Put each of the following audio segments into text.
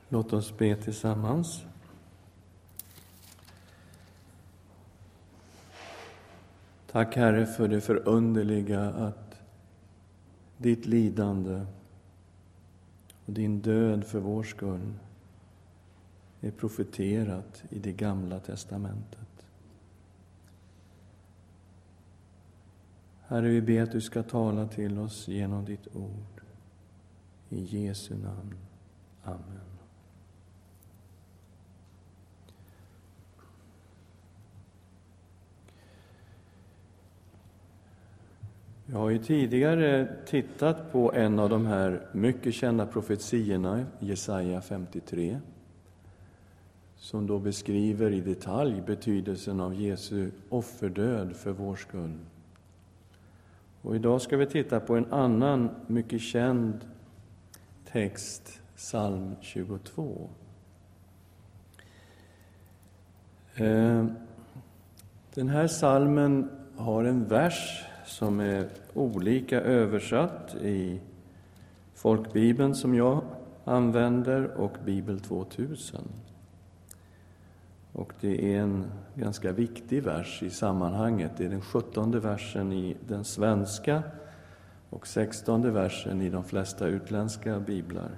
Låt oss be tillsammans. Tack Herre för det förunderliga att ditt lidande och din död för vår skull är profeterat i det gamla testamentet. Herre, vi ber att du ska tala till oss genom ditt ord. I Jesu namn. Amen. Jag har ju tidigare tittat på en av de här mycket kända profetiorna, Jesaja 53, som då beskriver i detalj betydelsen av Jesu offerdöd för vår skull. Och idag ska vi titta på en annan mycket känd text, psalm 22. Den här psalmen har en vers som är olika översatt i folkbibeln som jag använder och Bibel 2000. Och det är en ganska viktig vers i sammanhanget. Det är den 17:e versen i den svenska och 16:e versen i de flesta utländska biblar.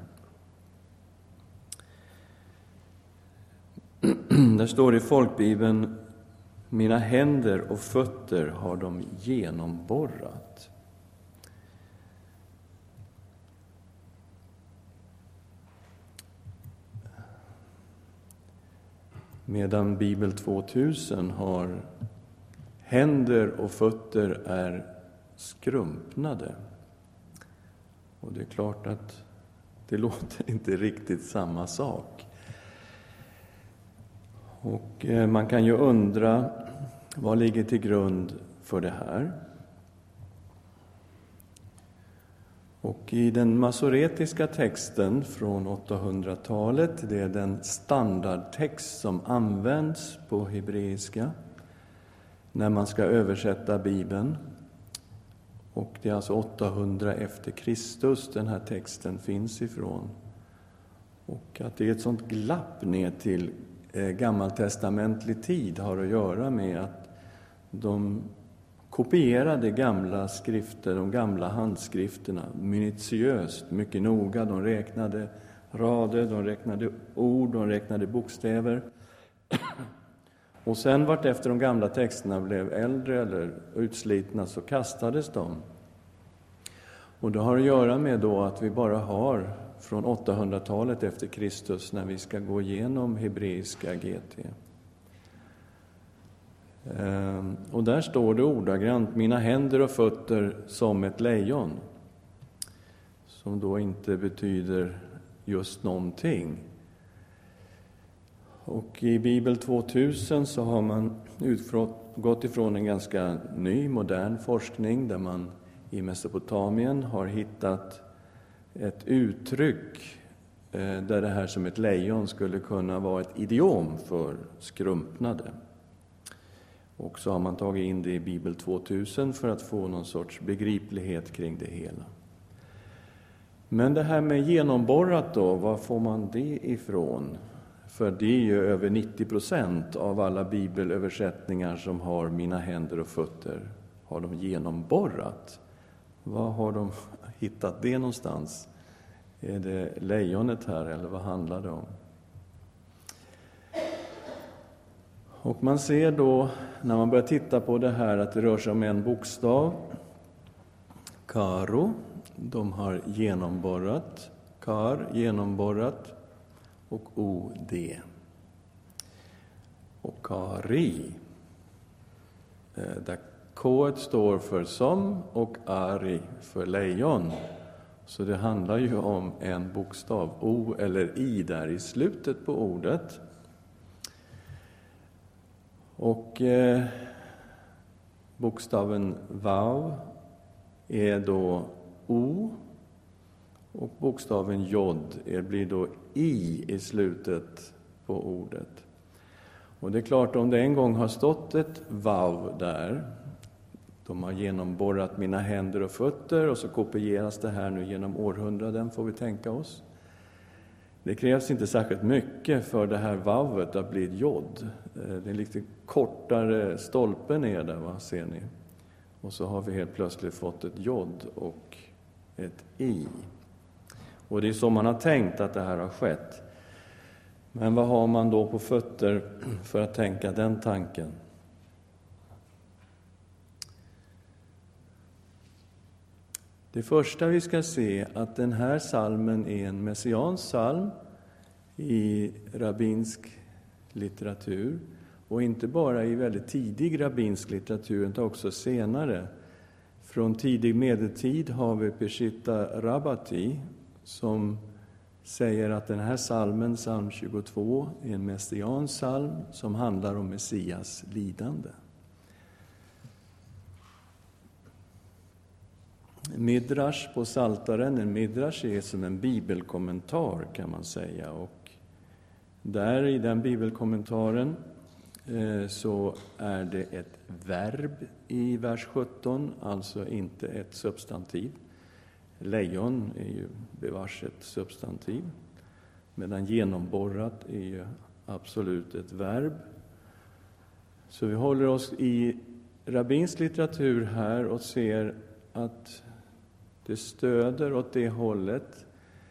Där står i folkbibeln: mina händer och fötter har de genomborrat. Medan Bibel 2000 har händer och fötter är skrumpnade. Och det är klart att det låter inte riktigt samma sak. Och man kan ju undra vad ligger till grund för det här. Och i den masoretiska texten från 800-talet, det är den standardtext som används på hebreiska när man ska översätta Bibeln. Och det är alltså 800 efter Kristus den här texten finns ifrån. Och att det är ett sånt glapp ner till gammaltestamentlig tid har att göra med att de kopierade gamla skrifter, de gamla handskrifterna minutiöst, mycket noga. De räknade rader, de räknade ord, de räknade bokstäver. Och sen vart efter de gamla texterna blev äldre eller utslitna så kastades de. Och det har att göra med då att vi bara har från 800-talet efter Kristus när vi ska gå igenom hebreiska GT. Och där står det ordagrant: mina händer och fötter som ett lejon. Som då inte betyder just någonting. Och i Bibel 2000 så har man gått ifrån en ganska ny, modern forskning där man i Mesopotamien har hittat ett uttryck där det här som ett lejon skulle kunna vara ett idiom för skrumpnade. Och så har man tagit in det i Bibel 2000 för att få någon sorts begriplighet kring det hela. Men det här med genomborrat då, var får man det ifrån? För det är ju över 90% av alla bibelöversättningar som har mina händer och fötter har de genomborrat. Var har de hittat det någonstans? Är det lejonet här eller vad handlar det om? Och man ser då när man börjar titta på det här att det rör sig om en bokstav. Karo, de har genomborrat. Kar, genomborrat. Och O-D. Och kari. Där K står för som och Ari för lejon. Så det handlar ju om en bokstav, O eller I där i slutet på ordet. Och bokstaven Vav är då O. Och bokstaven Jod blir då I slutet på ordet. Och det är klart, om det en gång har stått ett Vav där, de har genomborrat mina händer och fötter, och så kopieras det här nu genom århundraden, får vi tänka oss. Det krävs inte särskilt mycket för det här vavet att bli ett jod. Det är lite kortare stolpe ner där, va? Ser ni? Och så har vi helt plötsligt fått ett jod och ett i. Och det är så man har tänkt att det här har skett. Men vad har man då på fötter för att tänka den tanken? Det första vi ska se att den här salmen är en messiansk salm i rabbinsk litteratur. Och inte bara i väldigt tidig rabbinsk litteratur, utan också senare. Från tidig medeltid har vi Peshitta Rabbati som säger att den här salmen, psalm 22, är en messiansk salm som handlar om Messias lidande. Midrash på Saltaren, en midrash är som en bibelkommentar kan man säga. Och där i den bibelkommentaren så är det ett verb i vers 17, alltså inte ett substantiv. Lejon är ju bevars ett substantiv, medan genomborrat är ju absolut ett verb. Så vi håller oss i rabbinsk litteratur här och ser att det stöder åt det hållet.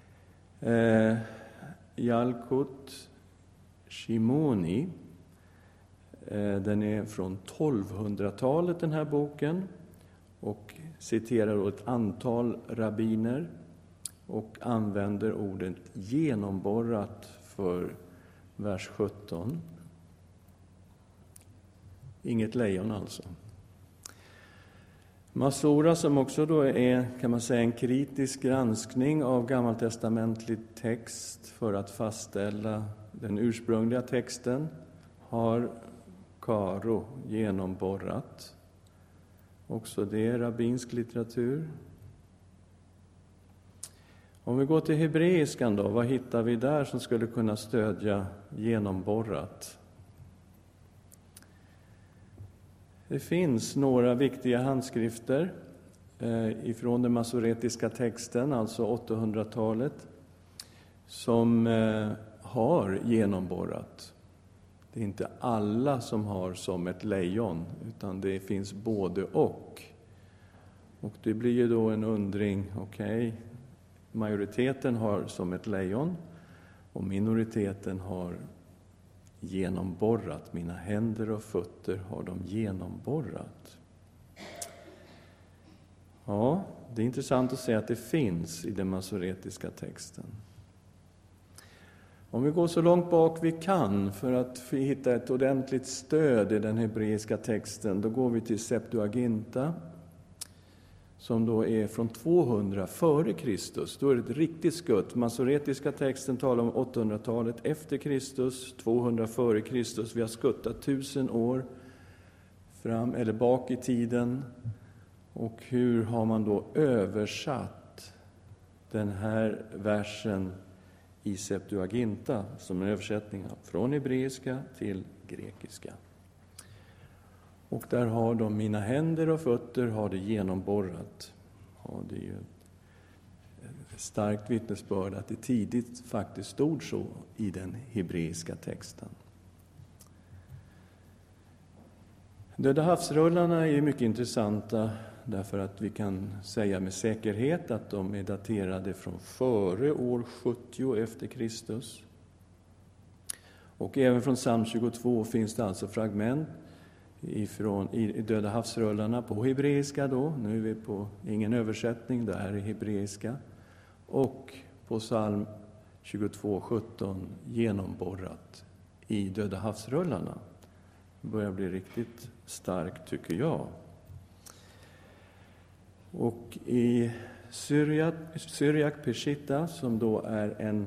Yalkut Shimoni, den är från 1200-talet den här boken och citerar ett antal rabbiner och använder ordet genomborrat för vers 17. Inget lejon alltså. Masora, som också då är, kan man säga, en kritisk granskning av gammaltestamentlig text för att fastställa den ursprungliga texten, har Karo genomborrat. Också det är rabbinsk litteratur. Om vi går till hebreiskan då, vad hittar vi där som skulle kunna stödja genomborrat? Det finns några viktiga handskrifter ifrån den masoretiska texten, alltså 800-talet, som har genomborrat. Det är inte alla som har som ett lejon, utan det finns både och. Och det blir ju då en undring, okej, majoriteten har som ett lejon och minoriteten har genomborrat. Mina händer och fötter har de genomborrat. Ja, det är intressant att se att det finns i den masoretiska texten. Om vi går så långt bak vi kan för att hitta ett ordentligt stöd i den hebreiska texten, då går vi till Septuaginta, som då är från 200 före Kristus. Då är det ett riktigt skutt. Masoretiska texten talar om 800-talet efter Kristus, 200 före Kristus. Vi har skuttat 1000 år fram eller bak i tiden. Och hur har man då översatt den här versen i Septuaginta som en översättning från hebreiska till grekiska? Och där har de mina händer och fötter har det genomborrat. Ja, det är ju ett starkt vittnesbörd att det tidigt faktiskt stod så i den hebreiska texten. Döda havsrullarna är mycket intressanta därför att vi kan säga med säkerhet att de är daterade från före år 70 efter Kristus. Och även från psalm 22 finns det alltså fragment i Döda havsrullarna på hebreiska då. Nu är vi på ingen översättning, det här är hebreiska. Och på psalm 22:17 genomborrat i Döda havsrullarna. Det börjar bli riktigt starkt tycker jag. Och i Syriac Peshitta, som då är en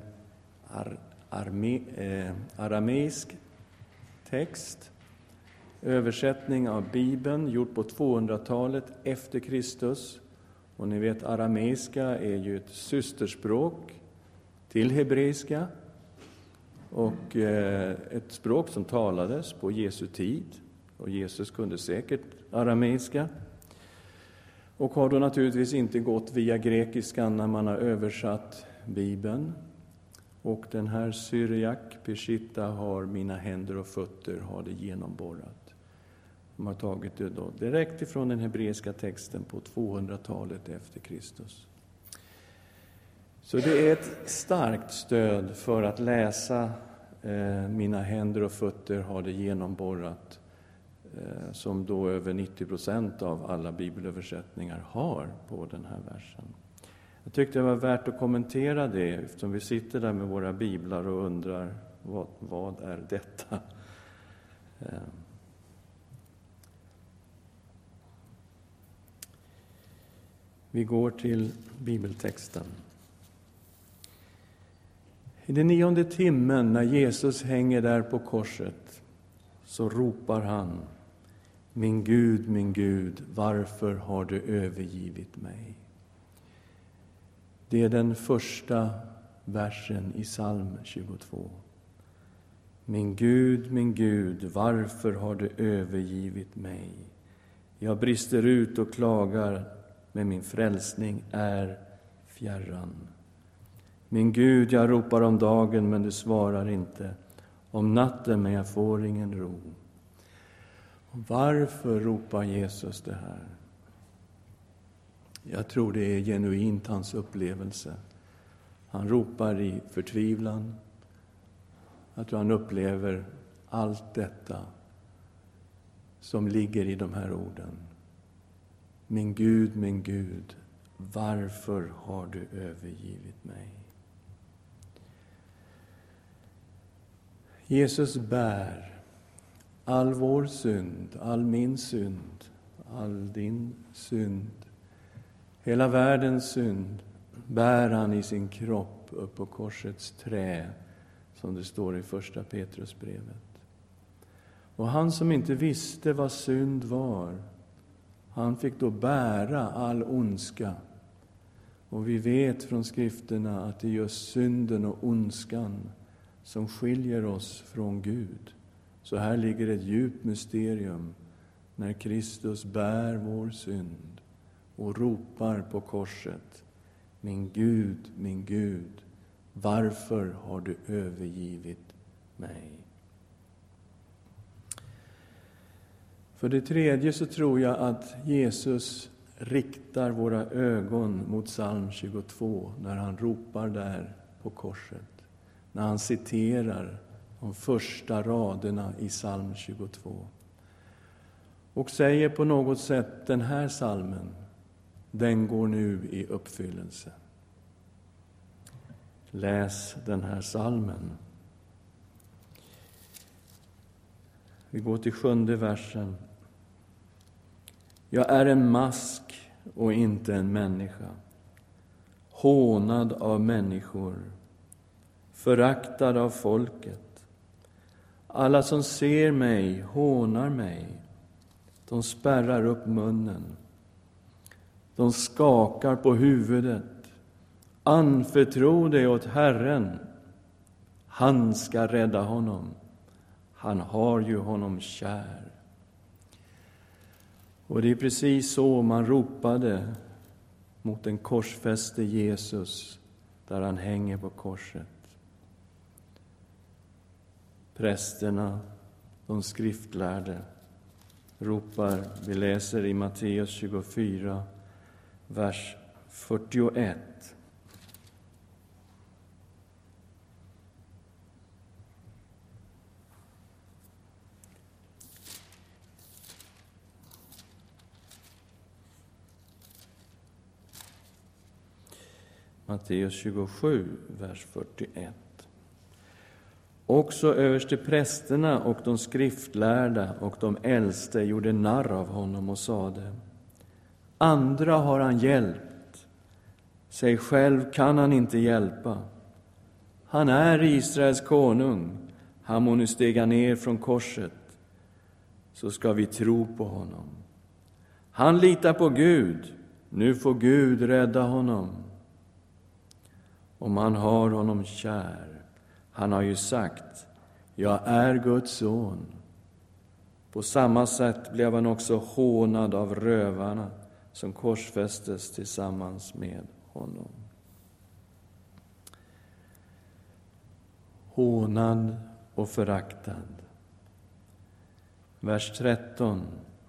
arameisk text, översättning av Bibeln gjord på 200-talet efter Kristus. Och ni vet, arameiska är ju ett systerspråk till hebreiska och ett språk som talades på Jesu tid. Och Jesus kunde säkert arameiska. Och har då naturligtvis inte gått via grekiskan när man har översatt Bibeln. Och den här Syriak Peshitta har mina händer och fötter, har det genomborrat. De har tagit det då direkt ifrån den hebreiska texten på 200-talet efter Kristus. Så det är ett starkt stöd för att läsa mina händer och fötter har det genomborrat, som då över 90% av alla bibelöversättningar har på den här versen. Jag tyckte det var värt att kommentera det, eftersom vi sitter där med våra biblar och undrar vad är detta? Vi går till bibeltexten. I den 9:e timmen när Jesus hänger där på korset så ropar han: min Gud, varför har du övergivit mig? Det är den första versen i psalm 22. Min Gud, varför har du övergivit mig? Jag brister ut och klagar, men min frälsning är fjärran. Min Gud, jag ropar om dagen, men du svarar inte. Om natten, men jag får ingen ro. Varför ropar Jesus det här? Jag tror det är genuint hans upplevelse. Han ropar i förtvivlan. Jag tror han upplever allt detta som ligger i de här orden. Min Gud, varför har du övergivit mig? Jesus bär all vår synd, all min synd, all din synd. Hela världens synd bär han i sin kropp upp på korsets trä, som det står i första Petrusbrevet. Och han som inte visste vad synd var, han fick då bära all ondska. Och vi vet från skrifterna att det är just synden och ondskan som skiljer oss från Gud. Så här ligger ett djupt mysterium när Kristus bär vår synd och ropar på korset: min Gud, varför har du övergivit mig? För det tredje så tror jag att Jesus riktar våra ögon mot psalm 22 när han ropar där på korset. När han citerar de första raderna i psalm 22. Och säger på något sätt: den här psalmen, den går nu i uppfyllelse. Läs den här psalmen. Vi går till 7:e versen. Jag är en mask och inte en människa, hånad av människor, föraktad av folket. Alla som ser mig hånar mig. De spärrar upp munnen. De skakar på huvudet. Anförtro dig åt Herren. Han ska rädda honom. Han har ju honom kär. Och det är precis så man ropade mot den korsfäste Jesus där han hänger på korset. Prästerna, de skriftlärde, ropar, vi läser i Matteus 24, vers 41. Matteus 27, vers 41. Också översteprästerna och de skriftlärda och de äldste gjorde narr av honom och sade: andra har han hjälpt, sig själv kan han inte hjälpa. Han är Israels konung, han må nu stiga ner från korset, så ska vi tro på honom. Han litar på Gud, nu får Gud rädda honom. Om han har honom kär. Han har ju sagt: jag är Guds son. På samma sätt blev han också hånad av rövarna som korsfästes tillsammans med honom. hånad och föraktad. Vers 13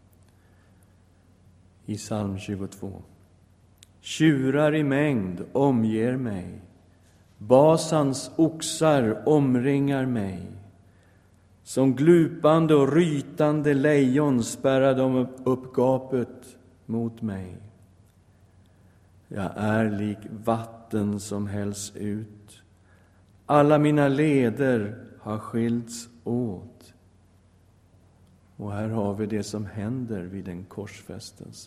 i psalm 22. Tjurar i mängd omger mig. Basans oxar omringar mig. Som glupande och rytande lejon spärrar de upp gapet mot mig. Jag är lik vatten som hälls ut. Alla mina leder har skilts åt. Och här har vi det som händer vid en korsfästelse.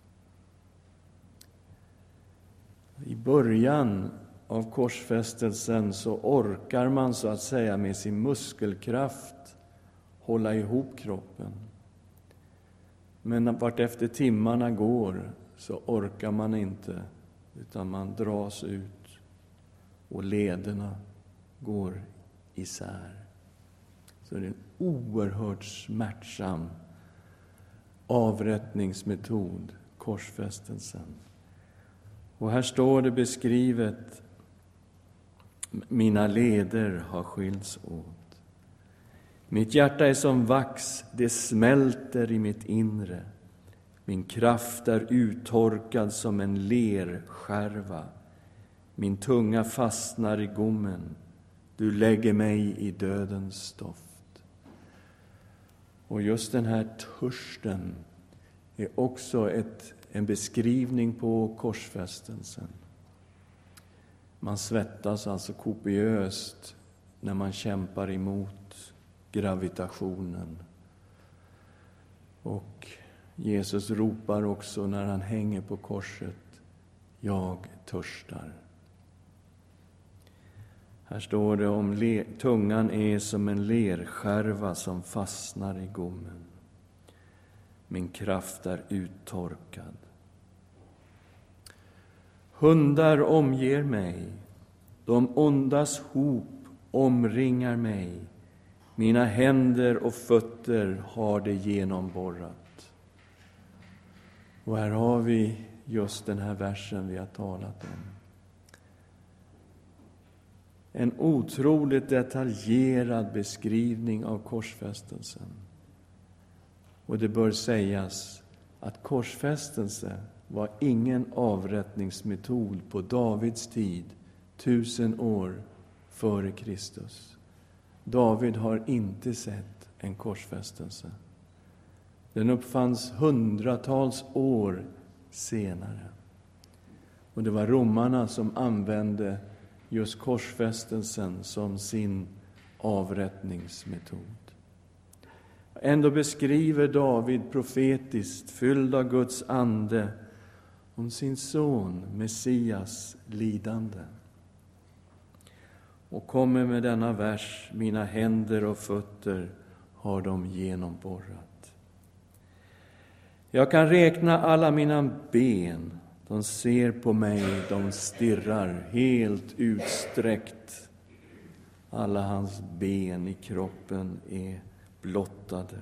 I början av korsfästelsen så orkar man så att säga med sin muskelkraft hålla ihop kroppen. Men vart efter timmarna går så orkar man inte, utan man dras ut och lederna går isär. Så det är en oerhört smärtsam avrättningsmetod, korsfästelsen. Och här står det beskrivet: mina leder har skilts åt. Mitt hjärta är som vax, det smälter i mitt inre. Min kraft är uttorkad som en lerskärva. Min tunga fastnar i gommen. Du lägger mig i dödens stoft. Och just den här törsten är också en beskrivning på korsfästelsen. Man svettas alltså kopiöst när man kämpar emot gravitationen. Och Jesus ropar också när han hänger på korset: jag törstar. Här står det om tungan är som en lerskärva som fastnar i gommen. Min kraft är uttorkad. Hundar omger mig. De ondas hop omringar mig. Mina händer och fötter har det genomborrat. Och här har vi just den här versen vi har talat om. En otroligt detaljerad beskrivning av korsfästelsen. Och det bör sägas att korsfästelse var ingen avrättningsmetod på Davids tid, 1000 år före Kristus. David har inte sett en korsfästelse. Den uppfanns hundratals år senare. Och det var romarna som använde just korsfästelsen som sin avrättningsmetod. Ändå beskriver David profetiskt, fylld av Guds ande, om sin son Messias lidande. Och kommer med denna vers: mina händer och fötter har de genomborrat. Jag kan räkna alla mina ben. De ser på mig, de stirrar helt utsträckt. Alla hans ben i kroppen är blottade.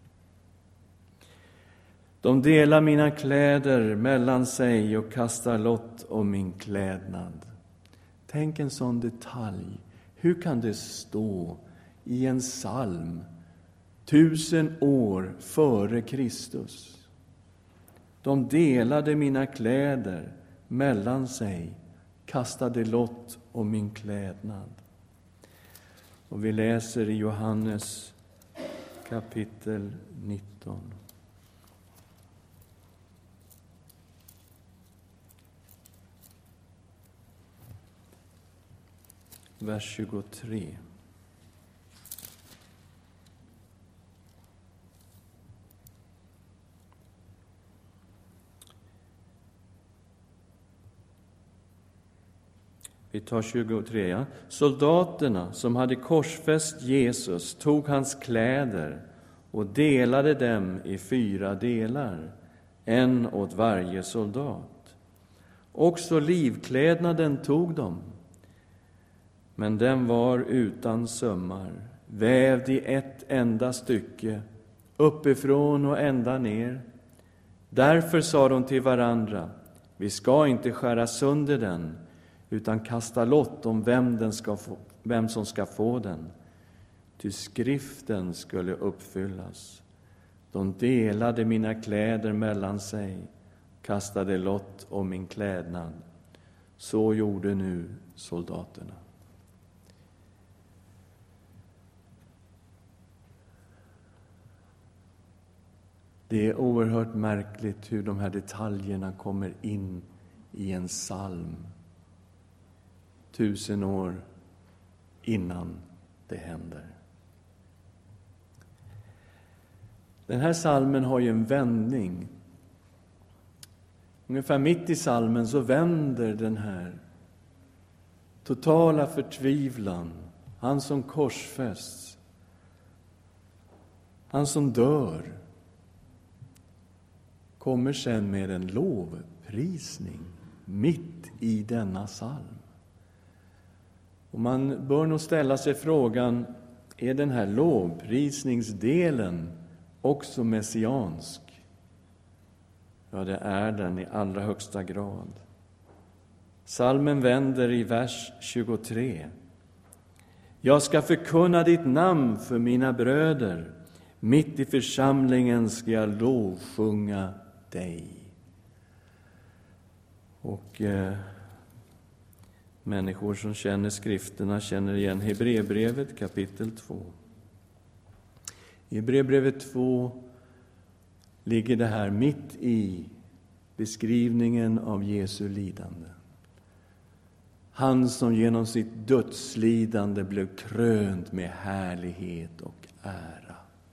De delar mina kläder mellan sig och kastar lott om min klädnad. Tänk en sån detalj. Hur kan det stå i en psalm 1000 år före Kristus? De delade mina kläder mellan sig, kastade lott om min klädnad. Och vi läser i Johannes kapitel 19. Vers 23. Vi tar 23. Ja. Soldaterna som hade korsfäst Jesus tog hans kläder och delade dem i 4 delar, en åt varje soldat. Också livklädnaden tog de, men den var utan sömmar, vävd i ett enda stycke, uppifrån och ända ner. Därför sa de till varandra: vi ska inte skära sönder den, utan kasta lott om vem vem som ska få den. Ty skriften skulle uppfyllas. De delade mina kläder mellan sig, kastade lott om min klädnad. Så gjorde nu soldaterna. Det är oerhört märkligt hur de här detaljerna kommer in i en psalm 1000 år innan det händer. Den här psalmen har ju en vändning. Ungefär mitt i psalmen så vänder den här totala förtvivlan. Han som korsfästs, han som dör, kommer sen med en lovprisning mitt i denna psalm. Och man bör nog ställa sig frågan, är den här lovprisningsdelen också messiansk? Ja, det är den i allra högsta grad. Psalmen vänder i vers 23. Jag ska förkunna ditt namn för mina bröder. Mitt i församlingen ska jag lovsjunga dig. Och människor som känner skrifterna känner igen Hebreerbrevet kapitel 2. I Hebreerbrevet 2 ligger det här mitt i beskrivningen av Jesu lidande. Han som genom sitt dödslidande blev krönt med härlighet och ära.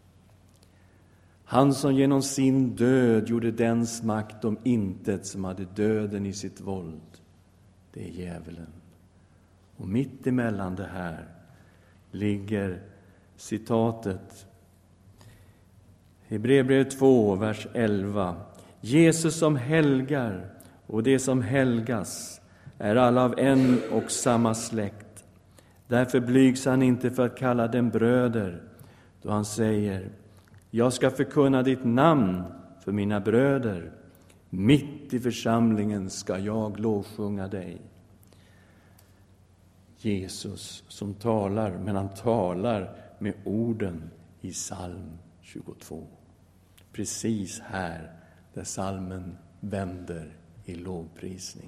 Han som genom sin död gjorde dens makt om intet som hade döden i sitt våld. Det är djävulen. Och mitt emellan det här ligger citatet. Hebreerbrevet 2, vers 11. Jesus som helgar och det som helgas är alla av en och samma släkt. Därför blygs han inte för att kalla dem bröder, då han säger: jag ska förkunna ditt namn för mina bröder. Mitt i församlingen ska jag lovsjunga dig. Jesus som talar, men han talar med orden i psalm 22. Precis här där psalmen vänder i lovprisning.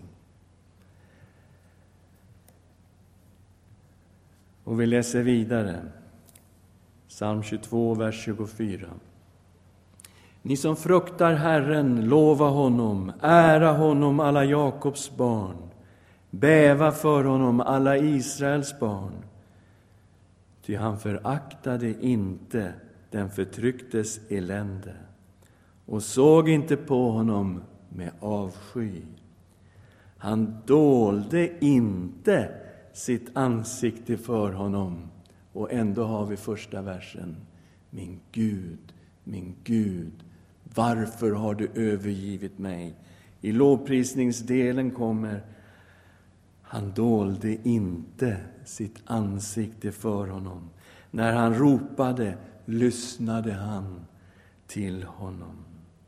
Och vi läser vidare. Psalm 22, vers 24. Ni som fruktar Herren, lova honom, ära honom alla Jakobs barn, bäva för honom alla Israels barn. Ty han föraktade inte den förtrycktes elände och såg inte på honom med avsky. Han dolde inte sitt ansikte för honom. Och ändå har vi första versen. Min Gud, varför har du övergivit mig? I lovprisningsdelen kommer: han dolde inte sitt ansikte för honom. När han ropade, lyssnade han till honom.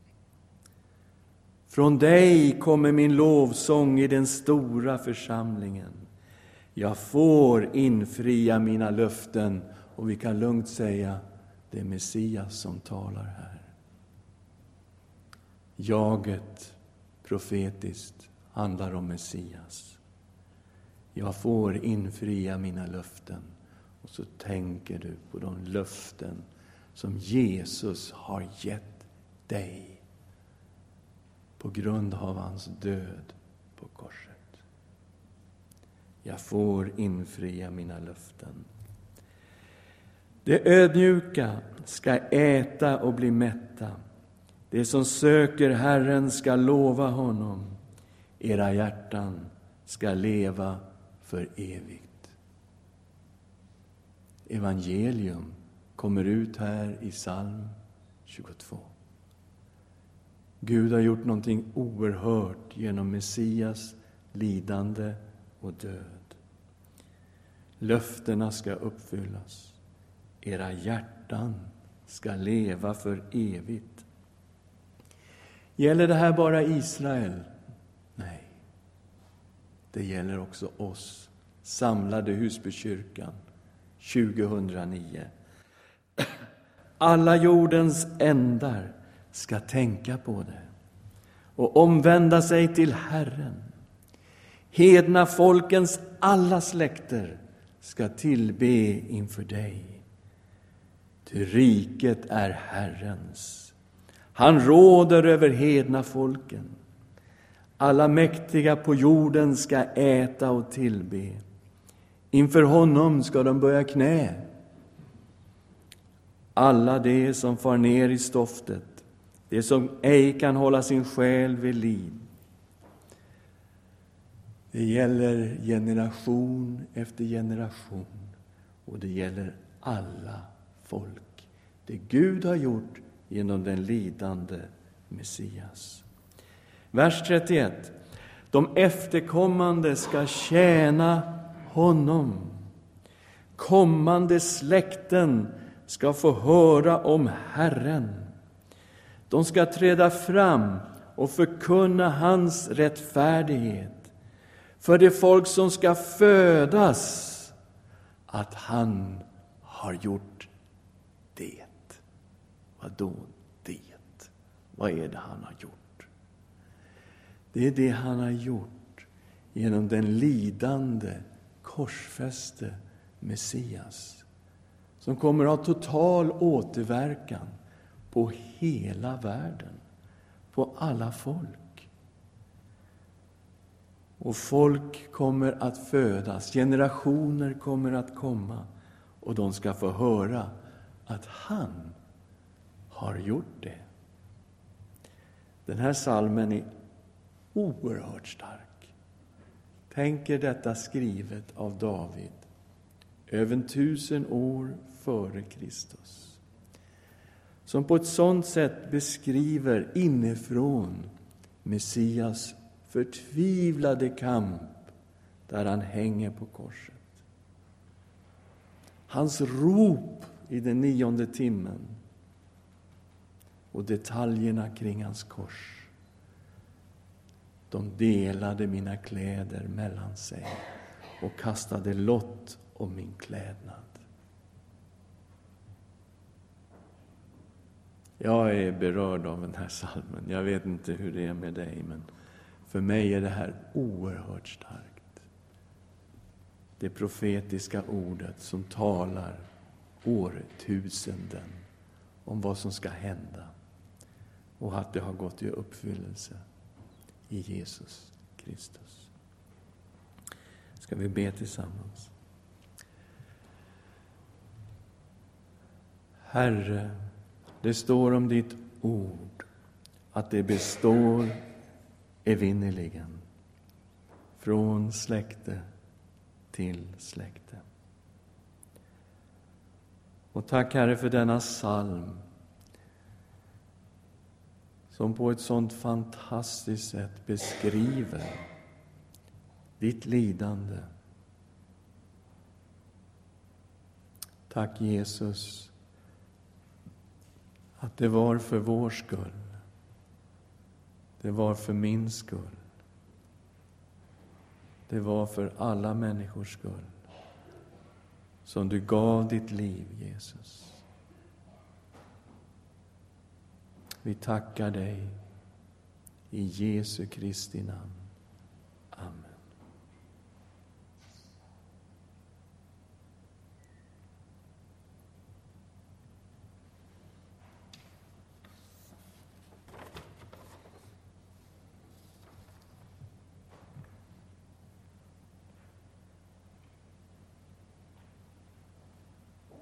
Från dig kommer min lovsång i den stora församlingen. Jag får infria mina löften. Och vi kan lugnt säga, det är Messias som talar här. Jaget profetiskt handlar om Messias. Jag får infria mina löften. Och så tänker du på de löften som Jesus har gett dig på grund av hans död på korset. Jag får infria mina löften. Det ödmjuka ska äta och bli mätta. Det som söker Herren ska lova honom. Era hjärtan ska leva för evigt. Evangelium kommer ut här i psalm 22. Gud har gjort någonting oerhört genom Messias lidande och död. Löftena ska uppfyllas. Era hjärtan ska leva för evigt. Gäller det här bara Israel? Nej. Det gäller också oss samlade Husbykyrkan 2009. Alla jordens ändar ska tänka på det och omvända sig till Herren. Hedna folkens alla släkter ska tillbe inför dig. Ty riket är Herrens. Han råder över hedna folken. Alla mäktiga på jorden ska äta och tillbe. Inför honom ska de böja knä. Alla de som far ner i stoftet, de som ej kan hålla sin själ vid liv. Det gäller generation efter generation, och det gäller alla folk. Det Gud har gjort genom den lidande Messias. Vers 31. De efterkommande ska tjäna honom. Kommande släkten ska få höra om Herren. De ska träda fram och förkunna hans rättfärdighet. För det folk som ska födas, att han har gjort det. Vad då det? Vad är det han har gjort? Det är det han har gjort genom den lidande, korsfäste Messias, som kommer att ha total återverkan på hela världen, på alla folk. Och folk kommer att födas, generationer kommer att komma, och de ska få höra att han har gjort det. Den här salmen är oerhört stark. Tänk er detta skrivet av David över 1000 år före Kristus, som på ett sådant sätt beskriver inifrån Messias förtvivlade kamp där han hänger på korset. Hans rop i den 9:e timmen och detaljerna kring hans kors. De delade mina kläder mellan sig och kastade lott om min klädnad. Jag är berörd av den här salmen. Jag vet inte hur det är med dig, men för mig är det här oerhört starkt. Det profetiska ordet som talar årtusenden om vad som ska hända och att det har gått i uppfyllelse i Jesus Kristus. Ska vi be tillsammans? Herre, det står om ditt ord att det består evinnerligen från släkte till släkte. Och tack, Herre, för denna psalm som på ett sådant fantastiskt sätt beskriver ditt lidande. Tack, Jesus, att det var för vår skull. Det var för min skull. Det var för alla människors skull som du gav ditt liv, Jesus. Vi tackar dig i Jesu Kristi namn. Amen.